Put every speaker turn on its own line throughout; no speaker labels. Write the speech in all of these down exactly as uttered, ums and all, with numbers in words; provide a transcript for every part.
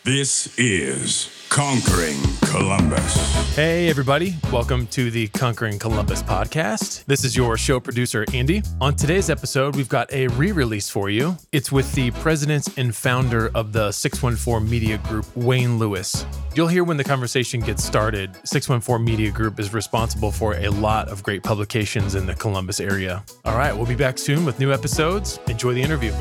This is Conquering Columbus.
Hey, everybody. Welcome to the Conquering Columbus podcast. This is your show producer, Andy. On today's episode, we've got a re-release for you. It's with the president and founder of the six one four Media Group, Wayne Lewis. You'll hear when the conversation gets started, six one four Media Group is responsible for a lot of great publications in the Columbus area. All right, we'll be back soon with new episodes. Enjoy the interview.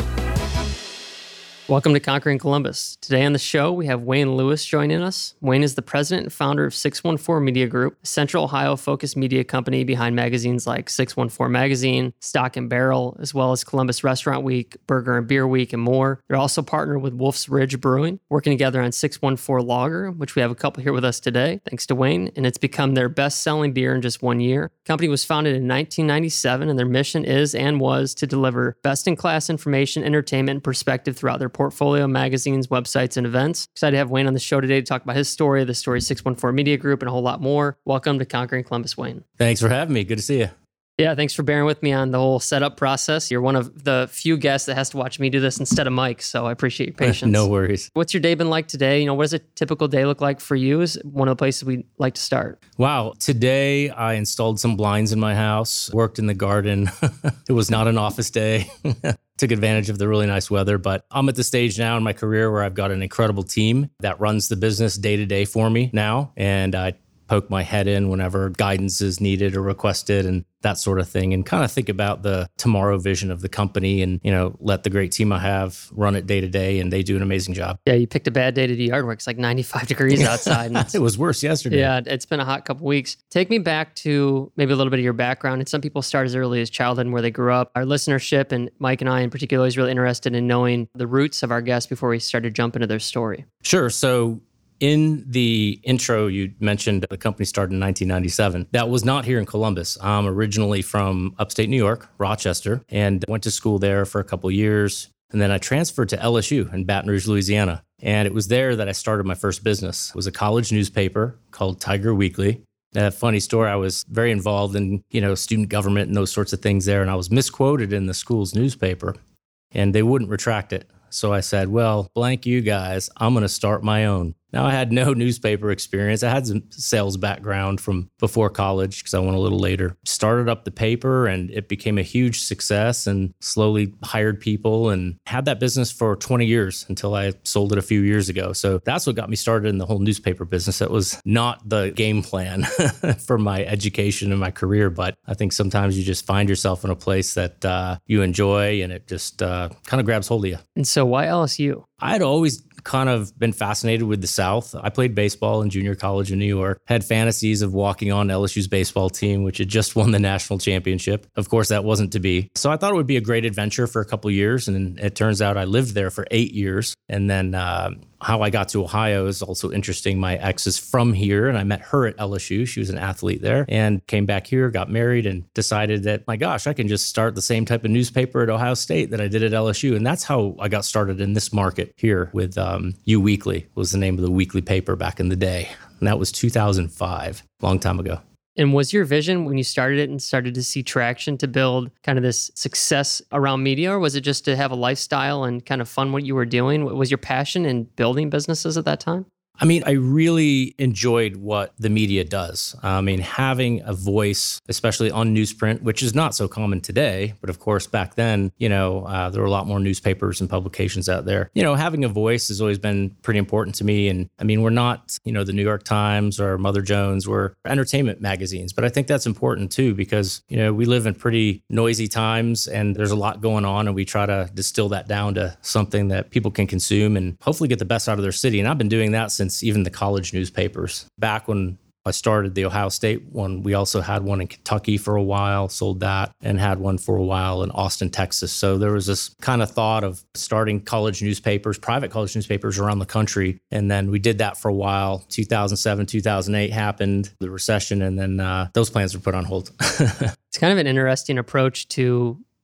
Welcome to Conquering Columbus. Today on the show, we have Wayne Lewis joining us. Wayne is the president and founder of six one four Media Group, a Central Ohio-focused media company behind magazines like six one four Magazine, Stock and Barrel, as well as Columbus Restaurant Week, Burger and Beer Week, and more. They're also partnered with Wolf's Ridge Brewing, working together on six one four Lager, which we have a couple here with us today, thanks to Wayne, and it's become their best-selling beer in just one year. The company was founded in nineteen ninety-seven, and their mission is and was to deliver best-in-class information, entertainment, and perspective throughout their portfolio, magazines, websites, and events. Excited to have Wayne on the show today to talk about his story, the story six one four Media Group, and a whole lot more. Welcome to Conquering Columbus, Wayne.
Thanks for having me. Good to see you.
Yeah, thanks for bearing with me on the whole setup process. You're one of the few guests that has to watch me do this instead of Mike, so I appreciate your patience.
No worries.
What's your day been like today? You know, what does a typical day look like for you is one of the places we like to start.
Wow. Today, I installed some blinds in my house, worked in the garden. It was not an office day. Took advantage of the really nice weather, but I'm at the stage now in my career where I've got an incredible team that runs the business day to day for me now. And I poke my head in whenever guidance is needed or requested and that sort of thing, and kind of think about the tomorrow vision of the company and, you know, let the great team I have run it day to day, and they do an amazing job.
Yeah, you picked a bad day to do yard work. It's like ninety-five degrees outside. And
it was worse yesterday.
Yeah, it's been a hot couple weeks. Take me back to maybe a little bit of your background. And some people start as early as childhood and where they grew up. Our listenership, and Mike and I in particular, is really interested in knowing the roots of our guests before we start to jump into their story.
Sure. So in the intro, you mentioned the company started in nineteen ninety-seven. That was not here in Columbus. I'm originally from upstate New York, Rochester, and went to school there for a couple of years. And then I transferred to L S U in Baton Rouge, Louisiana. And it was there that I started my first business. It was a college newspaper called Tiger Weekly. A funny story, I was very involved in, you know, student government and those sorts of things there. And I was misquoted in the school's newspaper, and they wouldn't retract it. So I said, well, blank you guys, I'm going to start my own. Now, I had no newspaper experience. I had some sales background from before college because I went a little later. Started up the paper, and it became a huge success, and slowly hired people and had that business for twenty years until I sold it a few years ago. So that's what got me started in the whole newspaper business. That was not the game plan for my education and my career, but I think sometimes you just find yourself in a place that uh, you enjoy, and it just uh, kind of grabs hold of you.
And so why L S U?
I'd always kind of been fascinated with the South. I played baseball in junior college in New York, had fantasies of walking on L S U's baseball team, which had just won the national championship. Of course, that wasn't to be. So I thought it would be a great adventure for a couple of years. And it turns out I lived there for eight years. And then uh, how I got to Ohio is also interesting. My ex is from here, and I met her at L S U. She was an athlete there, and came back here, got married, and decided that, my gosh, I can just start the same type of newspaper at Ohio State that I did at L S U. And that's how I got started in this market here with um, U Weekly, was the name of the weekly paper back in the day. And that was two thousand five, a long time ago.
And was your vision when you started it and started to see traction to build kind of this success around media, or was it just to have a lifestyle and kind of fun what you were doing? Was your passion in building businesses at that time?
I mean, I really enjoyed what the media does. I mean, having a voice, especially on newsprint, which is not so common today. But of course, back then, you know, uh, there were a lot more newspapers and publications out there. You know, having a voice has always been pretty important to me. And I mean, we're not, you know, the New York Times or Mother Jones, we're entertainment magazines. But I think that's important too, because, you know, we live in pretty noisy times and there's a lot going on, and we try to distill that down to something that people can consume and hopefully get the best out of their city. And I've been doing that since even the college newspapers. Back when I started the Ohio State one, we also had one in Kentucky for a while, sold that, and had one for a while in Austin, Texas. So there was this kind of thought of starting college newspapers, private college newspapers around the country. And then we did that for a while. two thousand seven, two thousand eight happened, the recession, and then uh, those plans were put on hold.
It's kind of an interesting approach to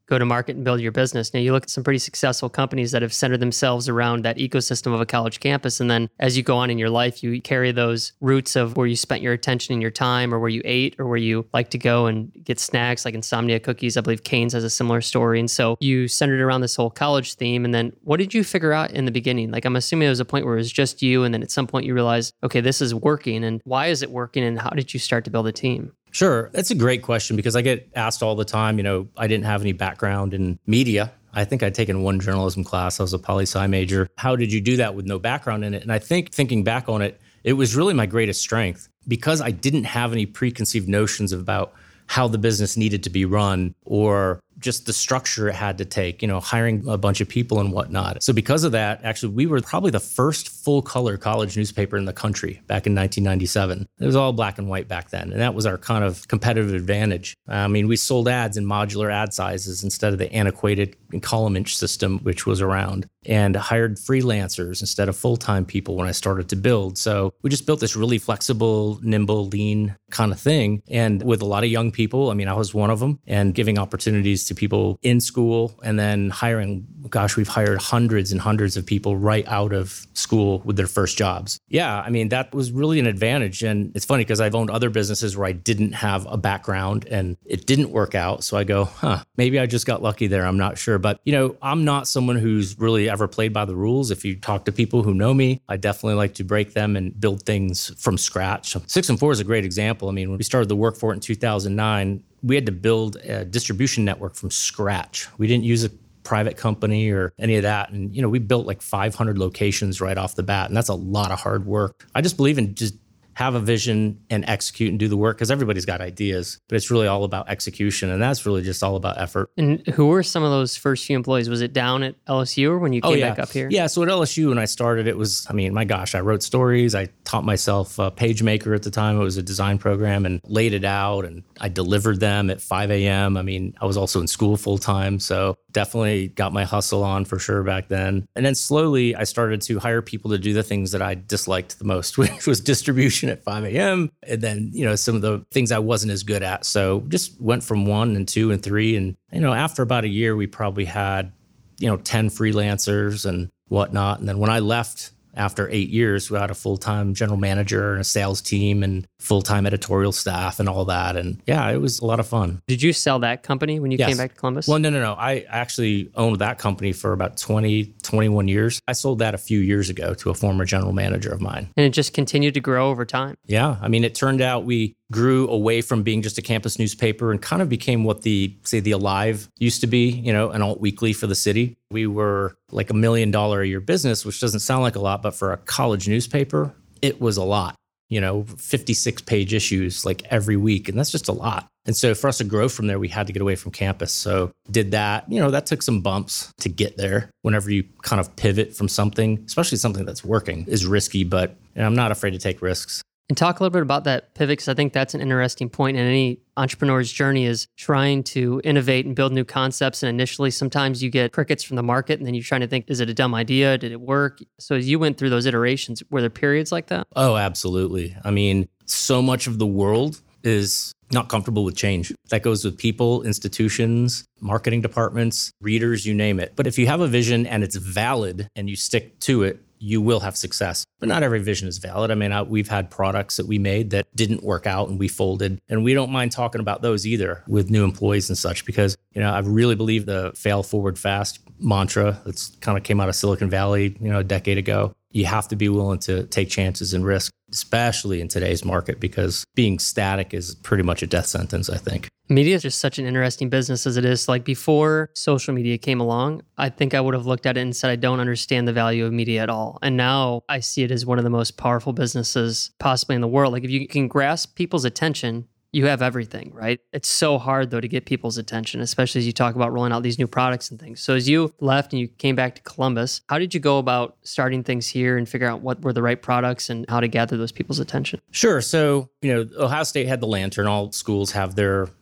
go to market and build your business. Now you look at some pretty successful companies that have centered themselves around that ecosystem of a college campus. And then as you go on in your life, you carry those roots of where you spent your attention and your time, or where you ate, or where you like to go and get snacks like Insomnia Cookies. I believe Cane's has a similar story. And so you centered around this whole college theme. And then what did you figure out in the beginning? Like, I'm assuming there was a point where it was just you. And then at some point you realized, okay, this is working. And why is it working? And how did you start to build a team?
Sure. That's a great question because I get asked all the time. You know, I didn't have any background in media. I think I'd taken one journalism class. I was a poli-sci major. How did you do that with no background in it? And I think thinking back on it, it was really my greatest strength because I didn't have any preconceived notions about how the business needed to be run or just the structure it had to take, you know, hiring a bunch of people and whatnot. So because of that, actually, we were probably the first full color college newspaper in the country back in nineteen ninety-seven. It was all black and white back then. And that was our kind of competitive advantage. I mean, we sold ads in modular ad sizes instead of the antiquated column inch system, which was around, and hired freelancers instead of full-time people when I started to build. So we just built this really flexible, nimble, lean kind of thing. And with a lot of young people, I mean, I was one of them, and giving opportunities to people in school and then hiring, gosh, we've hired hundreds and hundreds of people right out of school with their first jobs. Yeah, I mean, that was really an advantage. And it's funny because I've owned other businesses where I didn't have a background and it didn't work out. So I go, huh, maybe I just got lucky there. I'm not sure. But, you know, I'm not someone who's really ever played by the rules. If you talk to people who know me, I definitely like to break them and build things from scratch. Six and four is a great example. I mean, when we started the work for it in two thousand nine, we had to build a distribution network from scratch. We didn't use a private company or any of that. And, you know, we built like five hundred locations right off the bat. And that's a lot of hard work. I just believe in just have a vision and execute and do the work because everybody's got ideas, but it's really all about execution. And that's really just all about effort.
And who were some of those first few employees? Was it down at L S U or when you came
oh, yeah.
back up here?
Yeah. So at L S U, when I started, it was, I mean, my gosh, I wrote stories. I taught myself uh, PageMaker at the time. It was a design program and laid it out and I delivered them at five a.m. I mean, I was also in school full time. So definitely got my hustle on for sure back then. And then slowly I started to hire people to do the things that I disliked the most, which was distribution at five a.m. And then, you know, some of the things I wasn't as good at. So just went from one and two and three. And, you know, after about a year, we probably had, you know, ten freelancers and whatnot. And then when I left after eight years, we had a full-time general manager and a sales team and full-time editorial staff and all that. And yeah, it was a lot of fun.
Did you sell that company when you
yes.
came back to Columbus?
Well, no, no, no. I actually owned that company for about twenty, twenty-one years. I sold that a few years ago to a former general manager of mine.
And it just continued to grow over time.
Yeah. I mean, it turned out we grew away from being just a campus newspaper and kind of became what the, say, the Alive used to be, you know, an alt weekly for the city. We were like a million dollar a year business, which doesn't sound like a lot, but for a college newspaper, it was a lot, you know, fifty-six page issues like every week. And that's just a lot. And so for us to grow from there, we had to get away from campus. So did that, you know, that took some bumps to get there. Whenever you kind of pivot from something, especially something that's working, is risky, but you know, I'm not afraid to take risks.
And talk a little bit about that pivot, because I think that's an interesting point in any entrepreneur's journey is trying to innovate and build new concepts. And initially, sometimes you get crickets from the market, and then you're trying to think, is it a dumb idea? Did it work? So as you went through those iterations, were there periods like that?
Oh, absolutely. I mean, so much of the world is not comfortable with change. That goes with people, institutions, marketing departments, readers, you name it. But if you have a vision and it's valid and you stick to it, you will have success. But not every vision is valid. I mean, I, we've had products that we made that didn't work out and we folded. And we don't mind talking about those either with new employees and such, because, you know, I really believe the fail forward fast mantra that's kind of came out of Silicon Valley, you know, a decade ago. You have to be willing to take chances and risk, especially in today's market, because being static is pretty much a death sentence, I think.
Media is just such an interesting business as it is. Like before social media came along, I think I would have looked at it and said, I don't understand the value of media at all. And now I see it as one of the most powerful businesses possibly in the world. Like if you can grasp people's attention, you have everything, right? It's so hard though to get people's attention, especially as you talk about rolling out these new products and things. So as you left and you came back to Columbus, how did you go about starting things here and figure out what were the right products and how to gather those people's attention?
Sure. So, you know, Ohio State had the Lantern. All schools have their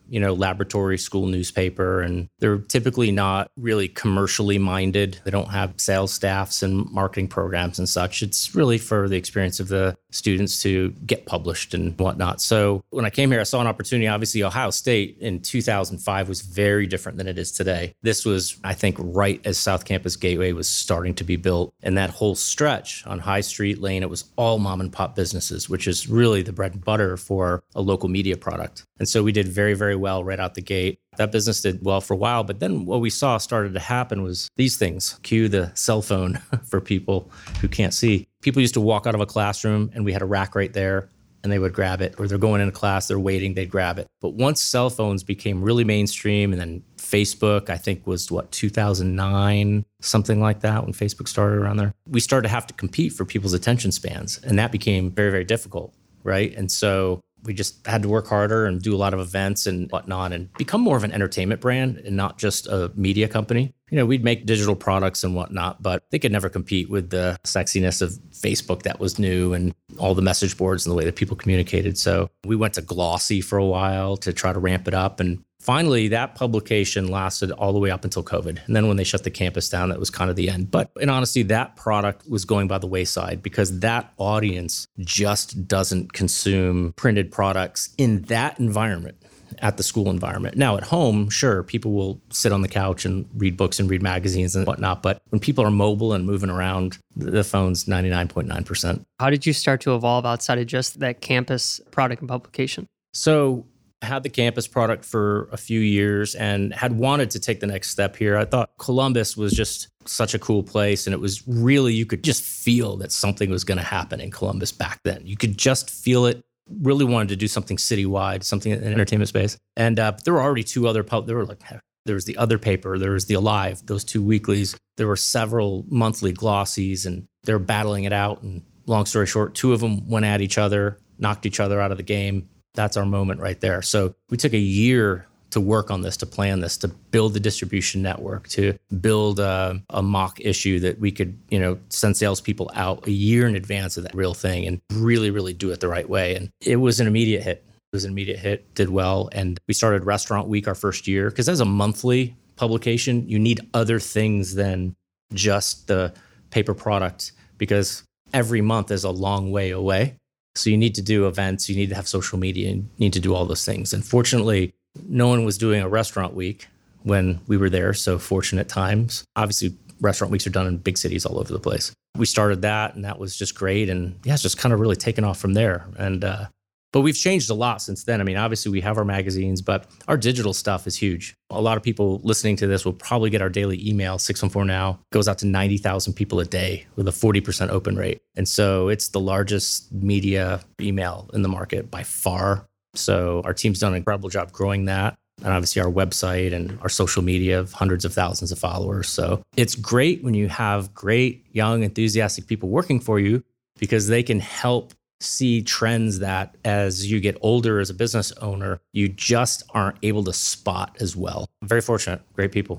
you know, laboratory school newspaper, and they're typically not really commercially minded. They don't have sales staffs and marketing programs and such. It's really for the experience of the students to get published and whatnot. So when I came here, I saw an opportunity. Obviously, Ohio State in two thousand five was very different than it is today. This was, I think, right as South Campus Gateway was starting to be built. And that whole stretch on High Street Lane, it was all mom and pop businesses, which is really the bread and butter for a local media product. And so we did very, very well right out the gate. That business did well for a while, but then what we saw started to happen was these things. Cue the cell phone for people who can't see. People used to walk out of a classroom and we had a rack right there and they would grab it, or they're going into class, they're waiting, they'd grab it. But once cell phones became really mainstream, and then Facebook, I think was what, two thousand nine, something like that, when Facebook started around there, we started to have to compete for people's attention spans. And that became very, very difficult, right? And so we just had to work harder and do a lot of events and whatnot and become more of an entertainment brand and not just a media company. You know, we'd make digital products and whatnot, but they could never compete with the sexiness of Facebook that was new and all the message boards and the way that people communicated. So we went to glossy for a while to try to ramp it up. And finally, that publication lasted all the way up until COVID. And then when they shut the campus down, that was kind of the end. But in honesty, that product was going by the wayside because that audience just doesn't consume printed products in that environment, at the school environment. Now, at home, sure, people will sit on the couch and read books and read magazines and whatnot. But when people are mobile and moving around, the phone's ninety-nine point nine percent.
How did you start to evolve outside of just that campus product and publication?
So I had the campus product for a few years and had wanted to take the next step here. I thought Columbus was just such a cool place. And it was really, you could just feel that something was going to happen in Columbus back then. You could just feel it. Really wanted to do something citywide, something in the entertainment space. And uh, there were already two other, pub- there were like, there was the Other Paper, there was the Alive, those two weeklies. There were several monthly glossies and they were battling it out. And long story short, two of them went at each other, knocked each other out of the game. That's our moment right there. So we took a year to work on this, to plan this, to build the distribution network, to build a, a mock issue that we could, you know, send salespeople out a year in advance of that real thing and really, really do it the right way. And it was an immediate hit. It was an immediate hit, did well. And we started Restaurant Week our first year, because as a monthly publication, you need other things than just the paper product, because every month is a long way away. So you need to do events, you need to have social media, and you need to do all those things. And fortunately, no one was doing a Restaurant Week when we were there, so fortunate times. Obviously, Restaurant Weeks are done in big cities all over the place. We started that, and that was just great. And yeah, it's just kind of really taken off from there. And uh, but we've changed a lot since then. I mean, obviously, we have our magazines, but our digital stuff is huge. A lot of people listening to this will probably get our daily email. six one four Now goes out to ninety thousand people a day with a forty percent open rate. And so it's the largest media email in the market by far. So our team's done an incredible job growing that. And obviously our website and our social media have hundreds of thousands of followers. So it's great when you have great, young, enthusiastic people working for you, because they can help see trends that as you get older as a business owner, you just aren't able to spot as well. I'm very fortunate. Great people.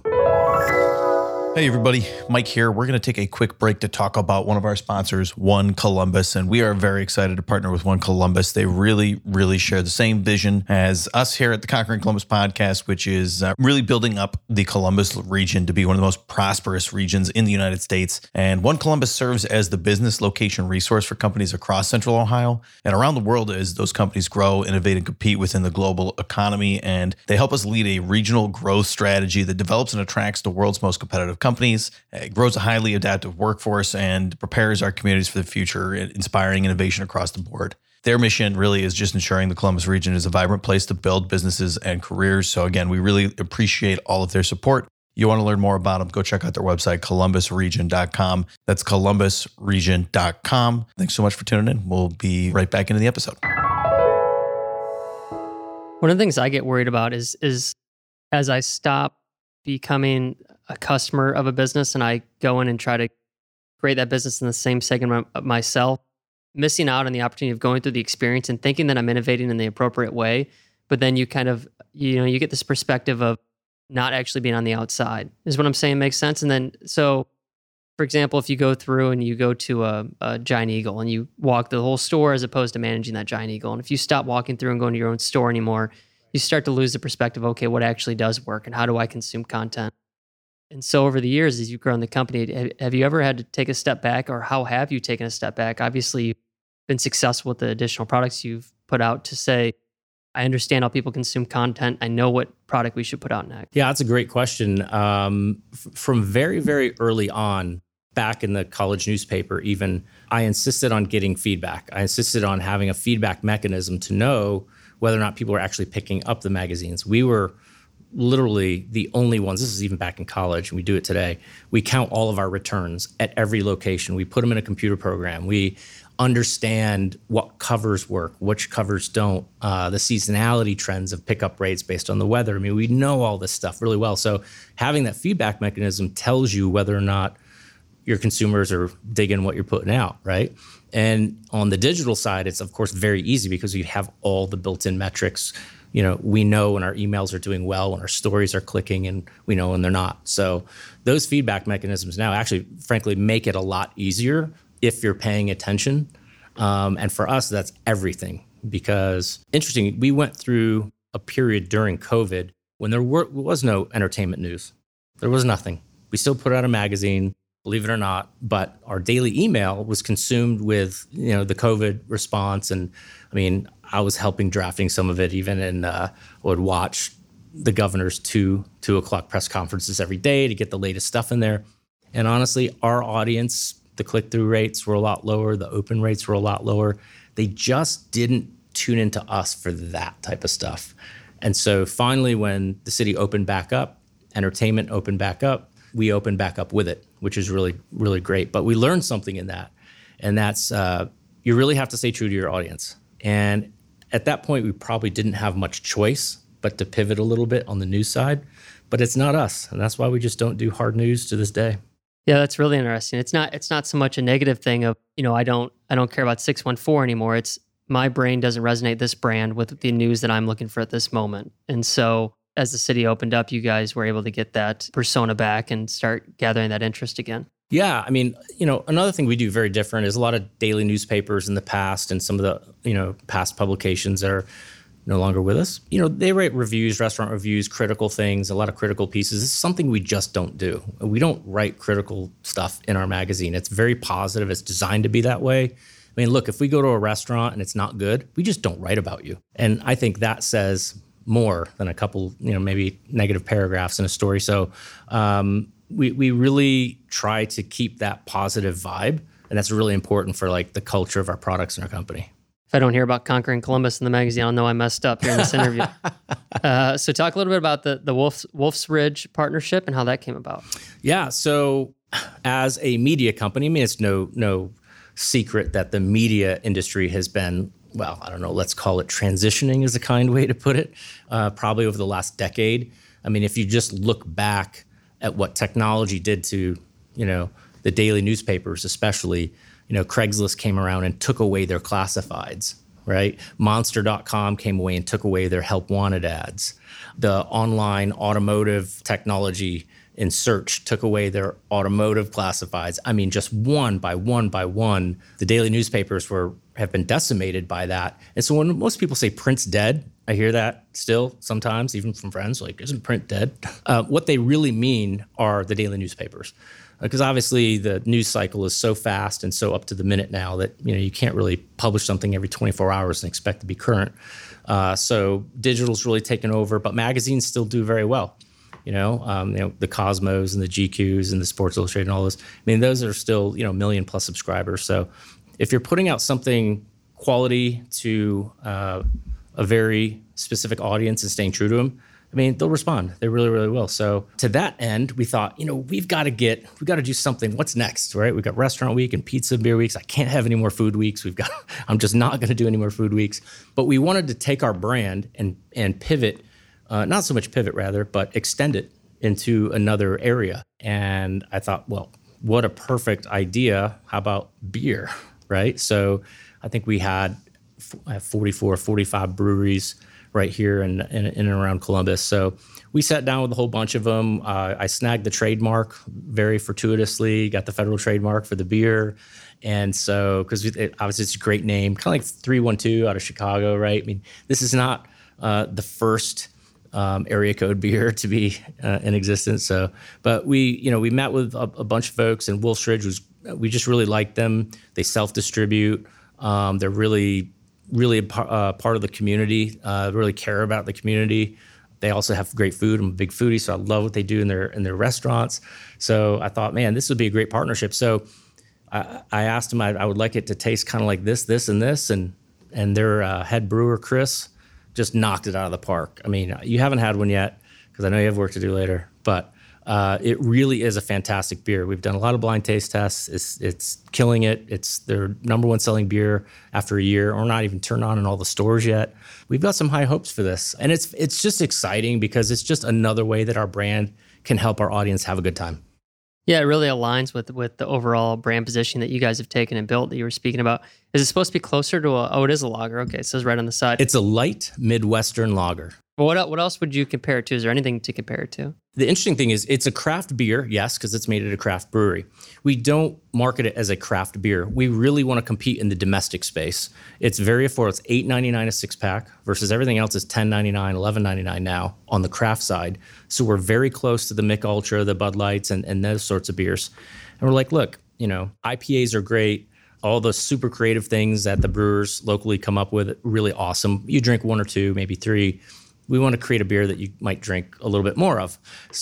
Hey everybody, Mike here. We're going to take a quick break to talk about one of our sponsors, One Columbus, and we are very excited to partner with One Columbus. They really, really share the same vision as us here at the Conquering Columbus podcast, which is uh, really building up the Columbus region to be one of the most prosperous regions in the United States. And One Columbus serves as the business location resource for companies across Central Ohio and around the world as those companies grow, innovate, and compete within the global economy. And they help us lead a regional growth strategy that develops and attracts the world's most competitive companies, it grows a highly adaptive workforce, and prepares our communities for the future, inspiring innovation across the board. Their mission really is just ensuring the Columbus region is a vibrant place to build businesses and careers. So again, we really appreciate all of their support. You want to learn more about them, go check out their website, columbus region dot com. That's columbus region dot com. Thanks so much for tuning in. We'll be right back into the episode.
One of the things I get worried about is, is as I stop becoming a customer of a business and I go in and try to create that business in the same segment of myself, missing out on the opportunity of going through the experience and thinking that I'm innovating in the appropriate way. But then you kind of, you know, you get this perspective of not actually being on the outside, is what I'm saying. Makes sense. And then, so for example, if you go through and you go to a, a Giant Eagle and you walk the whole store as opposed to managing that Giant Eagle. And if you stop walking through and going to your own store anymore, you start to lose the perspective, okay, what actually does work and how do I consume content? And so over the years, as you've grown the company, have you ever had to take a step back, or how have you taken a step back? Obviously, you've been successful with the additional products you've put out to say, I understand how people consume content. I know what product we should put out next.
Yeah, that's a great question. Um, f- from very, very early on, back in the college newspaper even, I insisted on getting feedback. I insisted on having a feedback mechanism to know whether or not people were actually picking up the magazines. We were literally the only ones, this is even back in college, and we do it today. We count all of our returns at every location. We put them in a computer program. We understand what covers work, which covers don't, uh, the seasonality trends of pickup rates based on the weather. I mean, we know all this stuff really well. So having that feedback mechanism tells you whether or not your consumers are digging what you're putting out, right? And on the digital side, it's of course very easy because you have all the built-in metrics. You know, we know when our emails are doing well, when our stories are clicking, and we know when they're not. So those feedback mechanisms now actually, frankly, make it a lot easier if you're paying attention. Um, and for us, that's everything. Because interesting, we went through a period during COVID when there were, was no entertainment news. There was nothing. We still put out a magazine, believe it or not, but our daily email was consumed with, you know, the COVID response. And I mean, I was helping drafting some of it even, and uh, would watch the governor's two, two o'clock press conferences every day to get the latest stuff in there. And honestly, our audience, the click-through rates were a lot lower. The open rates were a lot lower. They just didn't tune into us for that type of stuff. And so finally, when the city opened back up, entertainment opened back up, we opened back up with it, which is really, really great. But we learned something in that. And that's, uh, you really have to stay true to your audience. And at that point, we probably didn't have much choice but to pivot a little bit on the news side. But it's not us. And that's why we just don't do hard news to this day.
Yeah, that's really interesting. It's not it's not so much a negative thing of, you know, I don't I don't care about six one four anymore. It's my brain doesn't resonate this brand with the news that I'm looking for at this moment. And so as the city opened up, you guys were able to get that persona back and start gathering that interest again.
Yeah, I mean, you know, another thing we do very different is a lot of daily newspapers in the past and some of the, you know, past publications that are no longer with us. You know, they write reviews, restaurant reviews, critical things, a lot of critical pieces. It's something we just don't do. We don't write critical stuff in our magazine. It's very positive. It's designed to be that way. I mean, look, if we go to a restaurant and it's not good, we just don't write about you. And I think that says more than a couple, you know, maybe negative paragraphs in a story. So um, we we really try to keep that positive vibe. And that's really important for like the culture of our products in our company.
If I don't hear about Conquering Columbus in the magazine, I'll know I messed up here in this interview. uh, so talk a little bit about the, the Wolf's, Wolf's Ridge partnership and how that came about.
Yeah, so as a media company, I mean, it's no no secret that the media industry has been, well, I don't know, let's call it transitioning is a kind way to put it, uh, probably over the last decade. I mean, if you just look back at what technology did to, you know, the daily newspapers especially, you know, Craigslist came around and took away their classifieds, right? Monster dot com came away and took away their help wanted ads. The online automotive technology in search took away their automotive classifieds. I mean, just one by one by one, the daily newspapers were have been decimated by that. And so when most people say print's dead, I hear that still sometimes, even from friends, like, isn't print dead? Uh, what they really mean are the daily newspapers. Because obviously the news cycle is so fast and so up to the minute now that, you know, you can't really publish something every twenty-four hours and expect to be current. Uh, so digital's really taken over, but magazines still do very well. You know, um, you know, the Cosmos and the G Qs and the Sports Illustrated and all those. I mean, those are still, you know, million plus subscribers. So if you're putting out something quality to uh, a very specific audience and staying true to them, I mean, they'll respond. They really, really will. So to that end, we thought, you know, we've got to get, we've got to do something. What's next, right? We've got restaurant week and pizza and beer weeks. I can't have any more food weeks. We've got, I'm just not going to do any more food weeks. But we wanted to take our brand and and pivot, uh, not so much pivot rather, but extend it into another area. And I thought, well, what a perfect idea. How about beer, right? So I think we had forty-four, forty-five breweries right here in, in, in and around Columbus. So we sat down with a whole bunch of them. Uh, I snagged the trademark very fortuitously, got the federal trademark for the beer. And so, because it, obviously it's a great name, kind of like three one two out of Chicago, right? I mean, this is not uh, the first um, area code beer to be uh, in existence. So, but we, you know, we met with a, a bunch of folks, and Wolf's Ridge was, we just really liked them. They self-distribute. Um, they're really, really a par, uh, part of the community, uh, really care about the community. They also have great food. I'm a big foodie, so I love what they do in their in their restaurants. So I thought, man, this would be a great partnership. So I, I asked them, I, I would like it to taste kind of like this, this, and this, and and their uh, head brewer, Chris, just knocked it out of the park. I mean, you haven't had one yet, because I know you have work to do later, but uh, it really is a fantastic beer. We've done a lot of blind taste tests. It's it's killing it. It's their number one selling beer after a year, or not even turned on in all the stores yet. We've got some high hopes for this. And it's it's just exciting because it's just another way that our brand can help our audience have a good time.
Yeah, it really aligns with with the overall brand position that you guys have taken and built that you were speaking about. Is it supposed to be closer to a, oh, it is a lager. Okay, it says right on the side.
It's a light Midwestern lager.
Well, what, what else would you compare it to? Is there anything to compare it to?
The interesting thing is it's a craft beer, yes, because it's made at a craft brewery. We don't market it as a craft beer. We really want to compete in the domestic space. It's very affordable. It's eight ninety-nine a six pack versus everything else is ten ninety-nine, eleven ninety-nine now on the craft side. So we're very close to the Mick Ultra, the Bud Lights, and, and those sorts of beers. And we're like, look, you know, I P As are great. All the super creative things that the brewers locally come up with, really awesome. You drink one or two, maybe three. We want to create a beer that you might drink a little bit more of.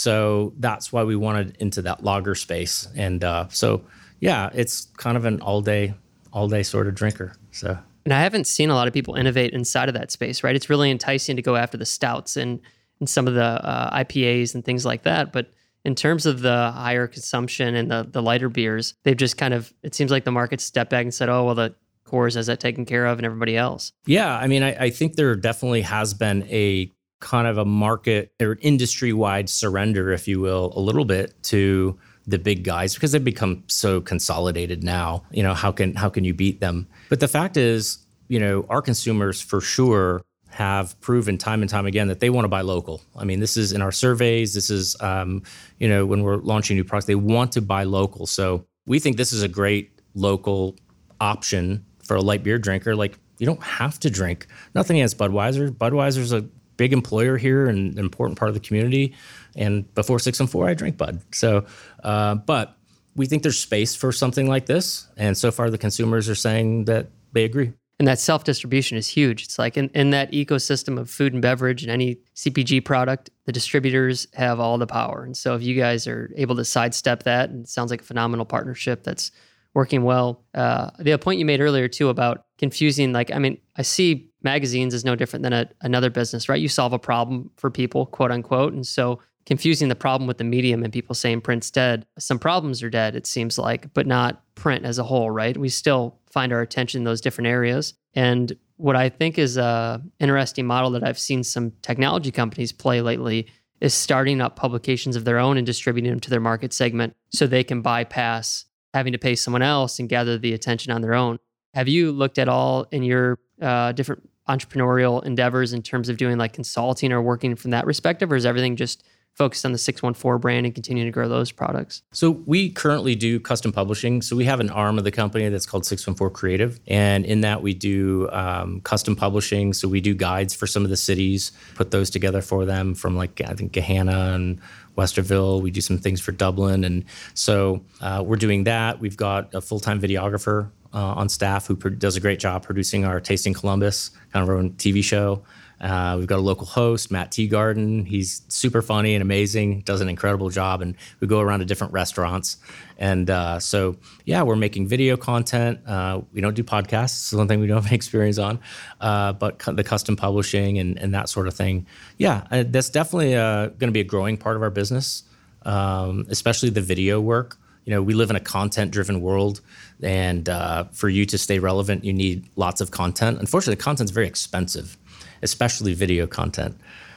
So that's why we wanted into that lager space. And uh, so, yeah, it's kind of an all day, all day sort of drinker. So,
and I haven't seen a lot of people innovate inside of that space, right? It's really enticing to go after the stouts and, and some of the uh, I P As and things like that. But in terms of the higher consumption and the, the lighter beers, they've just kind of, it seems like the market stepped back and said, oh, well, the Coors has that taken care of and everybody else.
Yeah, I mean, I, I think there definitely has been a kind of a market or industry-wide surrender, if you will, a little bit to the big guys because they've become so consolidated now. You know, how can how can you beat them? But the fact is, you know, our consumers for sure have proven time and time again that they want to buy local. I mean, this is in our surveys. This is, um, you know, when we're launching new products, they want to buy local. So we think this is a great local option for a light beer drinker. Like, you don't have to drink. Nothing against Budweiser. Budweiser's a big employer here and an important part of the community. And before six and four, I drank Bud. So, uh, but we think there's space for something like this. And so far, the consumers are saying that they agree.
And that self-distribution is huge. It's like in, in that ecosystem of food and beverage and any C P G product, the distributors have all the power. And so if you guys are able to sidestep that, and it sounds like a phenomenal partnership that's working well. Uh, the point you made earlier too about confusing, like, I mean, I see magazines is no different than a, another business, right? You solve a problem for people, quote unquote. And so confusing the problem with the medium and people saying print's dead. Some problems are dead, it seems like, but not print as a whole, right? We still find our attention in those different areas. And what I think is a interesting model that I've seen some technology companies play lately is starting up publications of their own and distributing them to their market segment so they can bypass having to pay someone else and gather the attention on their own. Have you looked at all in your uh, different entrepreneurial endeavors in terms of doing like consulting or working from that perspective, or is everything just focused on the six one four brand and continuing to grow those products?
So we currently do custom publishing. So we have an arm of the company that's called six one four Creative. And in that we do um, custom publishing. So we do guides for some of the cities, put those together for them from like, I think, Gahanna and Westerville. We do some things for Dublin. And so uh, we're doing that. We've got a full-time videographer uh, on staff who pro- does a great job producing our Tasting Columbus, kind of our own T V show. Uh, we've got a local host, Matt Teagarden. He's super funny and amazing, does an incredible job. And we go around to different restaurants. And uh, so, yeah, we're making video content. Uh, we don't do podcasts. It's one thing we don't have experience on. Uh, but cu- the custom publishing and, and that sort of thing. Yeah, uh, that's definitely uh, going to be a growing part of our business, um, especially the video work. You know, we live in a content-driven world. And uh, for you to stay relevant, you need lots of content. Unfortunately, the content's very expensive, especially video content.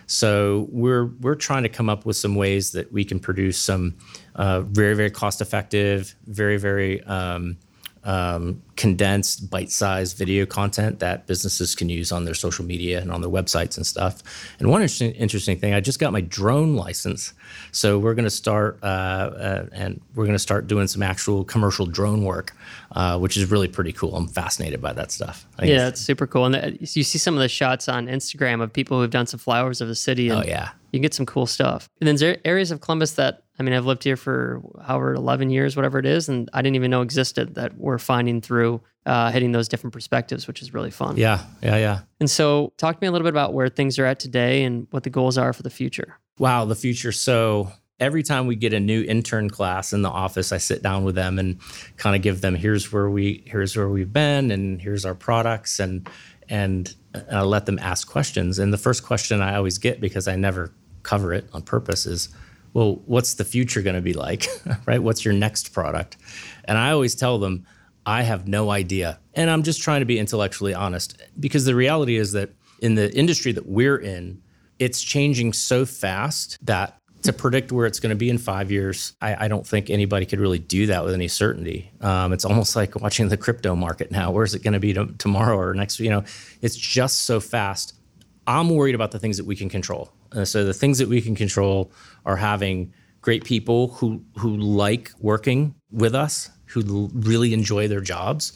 So we're we're trying to come up with some ways that we can produce some uh, very, very cost-effective, very, very um, um, condensed, bite-sized video content that businesses can use on their social media and on their websites and stuff. And one interesting, interesting thing, I just got my drone license, so we're going to start uh, uh, and we're going to start doing some actual commercial drone work, uh, which is really pretty cool. I'm fascinated by that stuff.
Yeah, it's super cool. And the, you see some of the shots on Instagram of people who've done some flyovers of the city. And
oh yeah,
you can get some cool stuff. And then there's areas of Columbus that, I mean, I've lived here for however eleven years, whatever it is, and I didn't even know existed that we're finding through uh, hitting those different perspectives, which is really fun.
Yeah, yeah, yeah.
And so talk to me a little bit about where things are at today and what the goals are for the future.
Wow, the future. So every time we get a new intern class in the office, I sit down with them and kind of give them, here's where we, here's where we've been, and here's our products, and and I let them ask questions. And the first question I always get, because I never cover it on purpose, is, well, what's the future going to be like, right? What's your next product? And I always tell them, I have no idea. And I'm just trying to be intellectually honest, because the reality is that in the industry that we're in, it's changing so fast that to predict where it's going to be in five years, I, I don't think anybody could really do that with any certainty. Um, it's almost like watching the crypto market now. Where's it going to be to, tomorrow or next? You know, it's just so fast. I'm worried about the things that we can control. Uh, so the things that we can control are having great people who who like working with us, who l- really enjoy their jobs,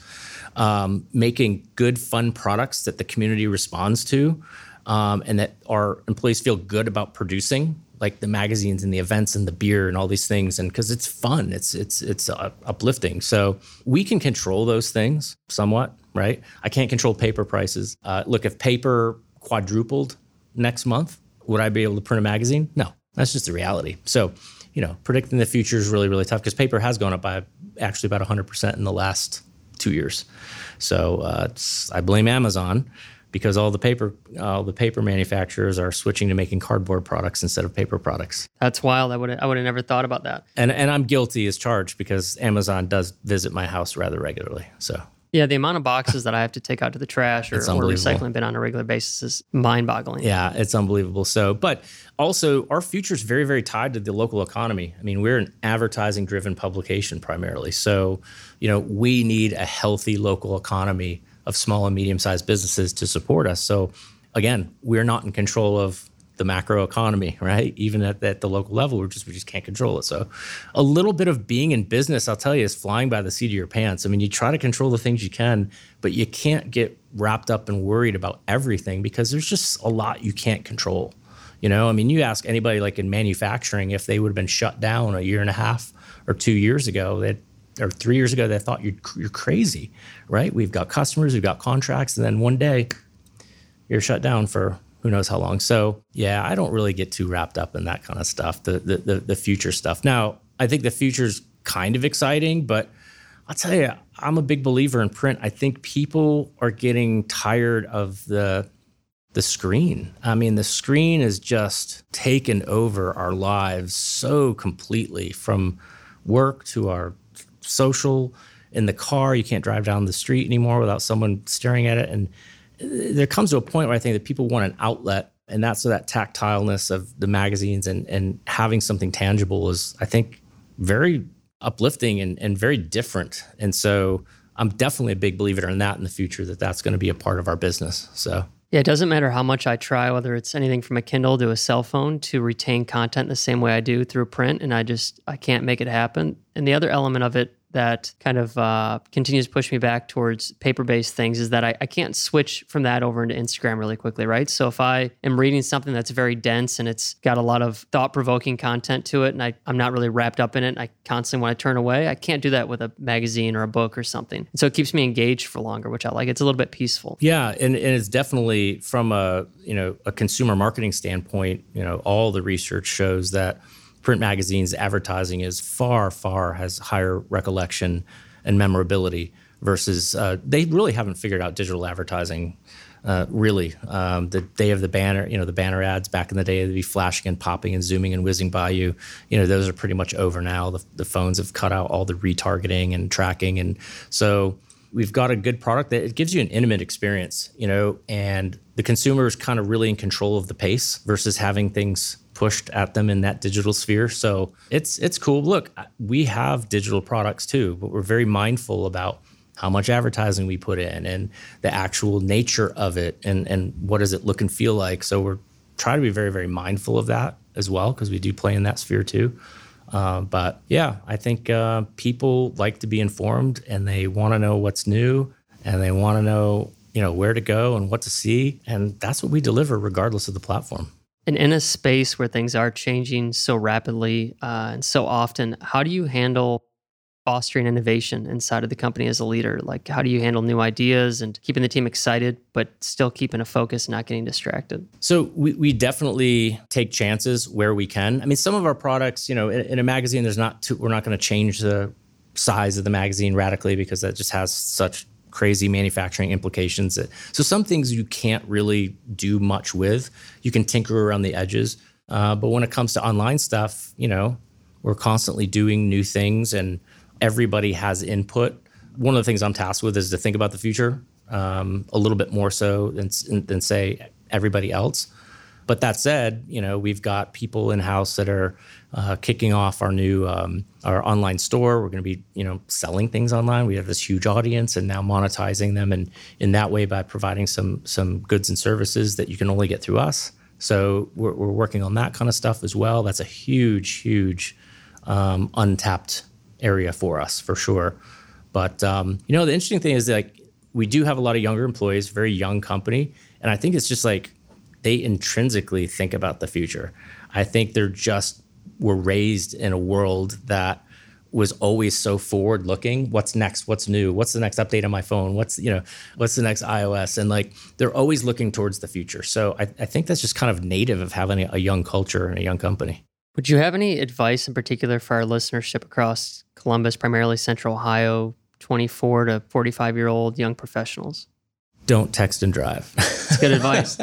um, making good, fun products that the community responds to, um, and that our employees feel good about producing, like the magazines and the events and the beer and all these things, and because it's fun, it's it's it's uh, uplifting. So we can control those things somewhat, right? I can't control paper prices. Uh, look, if paper quadrupled next month, would I be able to print a magazine? No, that's just the reality. So, you know, predicting the future is really, really tough, because paper has gone up by actually about one hundred percent in the last two years. So uh, it's, I blame Amazon, because all the paper, all the paper manufacturers are switching to making cardboard products instead of paper products.
That's wild. I would I would have never thought about that.
And and I'm guilty as charged, because Amazon does visit my house rather regularly. So.
Yeah, the amount of boxes that I have to take out to the trash or, or recycling bin on a regular basis is mind-boggling.
Yeah, it's unbelievable. So, but also our future is very, very tied to the local economy. I mean, we're an advertising-driven publication primarily. So, you know, we need a healthy local economy of small and medium-sized businesses to support us. So, again, we're not in control of the macro economy, right? Even at, at the local level, we're just we just can't control it. So a little bit of being in business, I'll tell you, is flying by the seat of your pants. I mean, you try to control the things you can, but you can't get wrapped up and worried about everything, because there's just a lot you can't control. You know, I mean, you ask anybody like in manufacturing, if they would have been shut down a year and a half or two years ago, that or three years ago, they thought you're, you're crazy, right? We've got customers, we've got contracts, and then one day you're shut down for who knows how long. So yeah, I don't really get too wrapped up in that kind of stuff, the the the, the future stuff. Now, I think the future's kind of exciting, but I'll tell you, I'm a big believer in print. I think people are getting tired of the the screen. I mean, the screen has just taken over our lives so completely, from work to our social. In the car, you can't drive down the street anymore without someone staring at it. And there comes to a point where I think that people want an outlet, and that's that tactileness of the magazines, and, and having something tangible is, I think, very uplifting and, and very different. And so I'm definitely a big believer in that in the future, that that's going to be a part of our business. So
yeah, it doesn't matter how much I try, whether it's anything from a Kindle to a cell phone, to retain content the same way I do through print, and I just, I can't make it happen. And the other element of it that kind of uh, continues to push me back towards paper-based things is that I, I can't switch from that over into Instagram really quickly, right? So if I am reading something that's very dense and it's got a lot of thought-provoking content to it, and I, I'm not really wrapped up in it, and I constantly want to turn away, I can't do that with a magazine or a book or something. And so it keeps me engaged for longer, which I like. It's a little bit peaceful.
Yeah, and, and it's definitely from a, you know, a consumer marketing standpoint, you know, all the research shows that print magazines advertising is far, far has higher recollection and memorability versus uh, they really haven't figured out digital advertising. Uh, really, um, the day of the banner, you know, the banner ads back in the day, they'd be flashing and popping and zooming and whizzing by you. You know, those are pretty much over now. The, the phones have cut out all the retargeting and tracking, and so we've got a good product that it gives you an intimate experience. You know, and the consumer is kind of really in control of the pace versus having things pushed at them in that digital sphere. So it's it's cool. Look, we have digital products too, but we're very mindful about how much advertising we put in and the actual nature of it and, and what does it look and feel like. So we're trying to be very, very mindful of that as well, because we do play in that sphere too. Uh, but yeah, I think uh, people like to be informed and they want to know what's new and they want to know, you know, where to go and what to see. And that's what we deliver regardless of the platform.
And in a space where things are changing so rapidly uh, and so often, how do you handle fostering innovation inside of the company as a leader? Like, how do you handle new ideas and keeping the team excited, but still keeping a focus and not getting distracted?
So we, we definitely take chances where we can. I mean, some of our products, you know, in, in a magazine, there's not too, we're not going to change the size of the magazine radically because that just has such crazy manufacturing implications. So some things you can't really do much with. You can tinker around the edges. Uh, but when it comes to online stuff, you know, we're constantly doing new things and everybody has input. One of the things I'm tasked with is to think about the future um, a little bit more so than, than say everybody else. But that said, you know, we've got people in-house that are uh, kicking off our new um, our online store. We're going to be, you know, selling things online. We have this huge audience and now monetizing them, and in that way by providing some some goods and services that you can only get through us. So we're, we're working on that kind of stuff as well. That's a huge, huge um, untapped area for us for sure. But um, you know, the interesting thing is that, like, we do have a lot of younger employees, very young company, and I think it's just like they intrinsically think about the future. I think they're just were raised in a world that was always so forward looking. What's next? What's new? What's the next update on my phone? What's, you know, what's the next iOS? And like, they're always looking towards the future. So I, I think that's just kind of native of having a young culture and a young company.
Would you have any advice in particular for our listenership across Columbus, primarily Central Ohio, twenty-four to forty-five year old young professionals?
Don't text and drive.
That's good advice.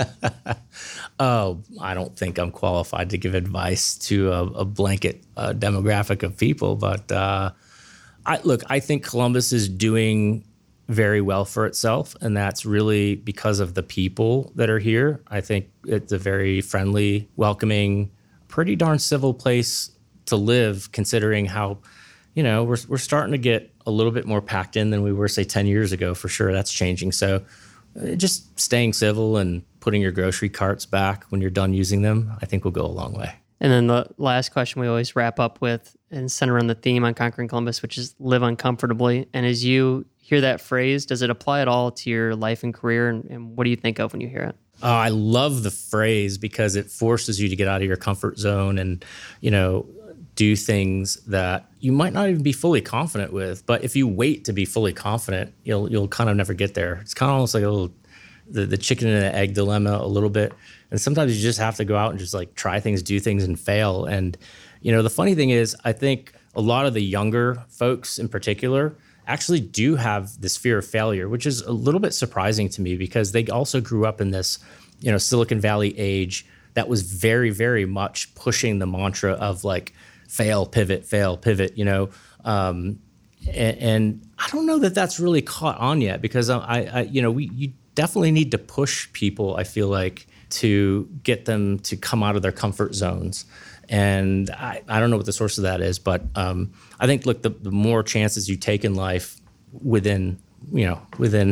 Oh, I don't think I'm qualified to give advice to a, a blanket uh, demographic of people. But uh, I, look, I think Columbus is doing very well for itself, and that's really because of the people that are here. I think it's a very friendly, welcoming, pretty darn civil place to live, considering how, you know, we're we're starting to get a little bit more packed in than we were, say, ten years ago. For sure, that's changing. So uh, just staying civil and putting your grocery carts back when you're done using them, I think will go a long way.
And then the last question we always wrap up with and center around the theme on Conquering Columbus, which is live uncomfortably. And as you hear that phrase, does it apply at all to your life and career? And, and what do you think of when you hear it?
Uh, I love the phrase because it forces you to get out of your comfort zone and, you know, do things that you might not even be fully confident with. But if you wait to be fully confident, you'll you'll kind of never get there. It's kind of almost like a little the, the chicken and the egg dilemma a little bit. And sometimes you just have to go out and just like try things, do things, and fail. And, you know, the funny thing is, I think a lot of the younger folks in particular actually do have this fear of failure, which is a little bit surprising to me because they also grew up in this, you know, Silicon Valley age that was very, very much pushing the mantra of like fail, pivot, fail, pivot, you know. Um, and, and I don't know that that's really caught on yet because I, I you know, we you definitely need to push people, I feel like, to get them to come out of their comfort zones. And I, I don't know what the source of that is, but um, I think, look, the, the more chances you take in life within, you know, within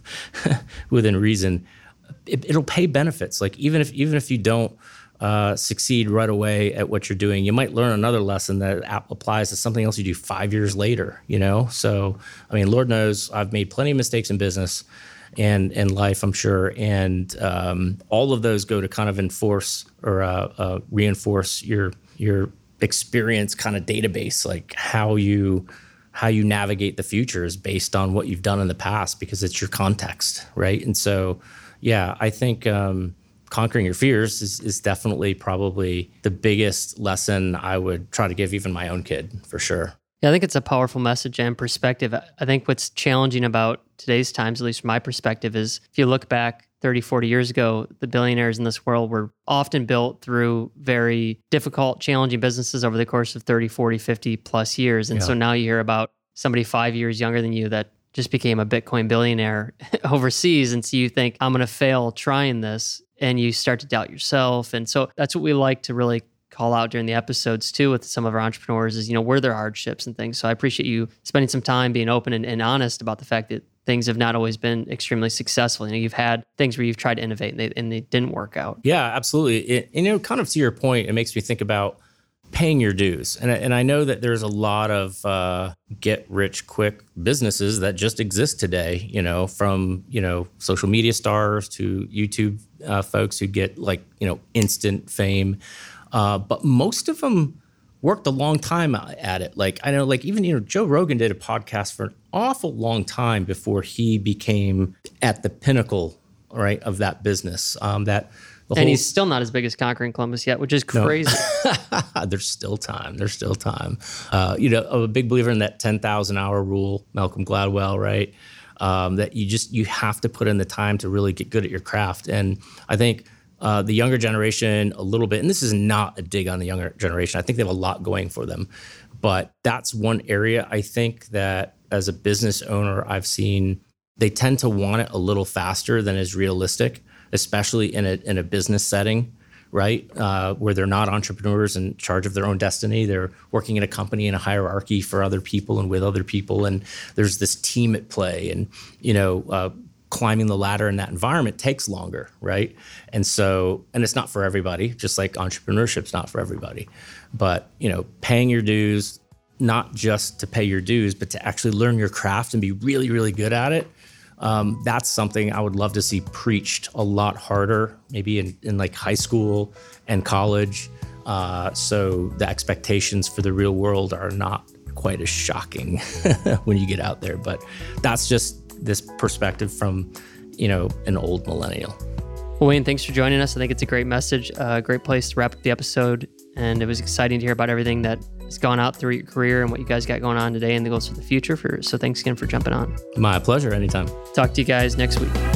within reason, it, it'll pay benefits. Like even if even if you don't uh, succeed right away at what you're doing, you might learn another lesson that applies to something else you do five years later, you know? So, I mean, Lord knows I've made plenty of mistakes in business and in life, I'm sure. And um, all of those go to kind of enforce or uh, uh, reinforce your your experience kind of database, like how you how you navigate the future is based on what you've done in the past because it's your context, right? And so, yeah, I think um, conquering your fears is, is definitely probably the biggest lesson I would try to give even my own kid, for sure.
Yeah, I think it's a powerful message and perspective. I think what's challenging about today's times, at least from my perspective, is if you look back thirty, forty years ago, the billionaires in this world were often built through very difficult, challenging businesses over the course of thirty, forty, fifty plus years. And yeah. So now you hear about somebody five years younger than you that just became a Bitcoin billionaire overseas. And so you think, I'm going to fail trying this. And you start to doubt yourself. And so that's what we like to really call out during the episodes too with some of our entrepreneurs is, you know, where their hardships and things. So I appreciate you spending some time being open and, and honest about the fact that things have not always been extremely successful. You know, you've had things where you've tried to innovate and they, and they didn't work out.
Yeah, absolutely. It, and, you know, kind of to your point, it makes me think about paying your dues. And, and I know that there's a lot of uh, get rich quick businesses that just exist today, you know, from, you know, social media stars to YouTube uh, folks who get like, you know, instant fame. Uh, but most of them worked a long time at it. Like, I know, like even, you know, Joe Rogan did a podcast for an awful long time before he became at the pinnacle, right, of that business. Um, that the
and
whole,
he's still not as big as Conquering Columbus yet, which is crazy.
No. There's still time. There's still time. Uh, you know, I'm a big believer in that ten thousand hour rule, Malcolm Gladwell, right? Um, that you just, you have to put in the time to really get good at your craft. And I think Uh, the younger generation a little bit, and this is not a dig on the younger generation. I think they have a lot going for them. But that's one area I think that as a business owner, I've seen they tend to want it a little faster than is realistic, especially in a in a business setting, right? Uh, where they're not entrepreneurs in charge of their own destiny. They're working in a company in a hierarchy for other people and with other people. And there's this team at play. And, you know, uh, climbing the ladder in that environment takes longer, right? And so, and it's not for everybody, just like entrepreneurship's not for everybody. But, you know, paying your dues, not just to pay your dues, but to actually learn your craft and be really, really good at it. Um, that's something I would love to see preached a lot harder, maybe in, in like high school and college. Uh, so the expectations for the real world are not quite as shocking when you get out there. But that's just this perspective from, you know, an old millennial.
Well, Wayne, thanks for joining us. I think it's a great message, a uh, great place to wrap up the episode. And it was exciting to hear about everything that has gone out through your career and what you guys got going on today and the goals for the future. For So thanks again for jumping on.
My pleasure, anytime.
Talk to you guys next week.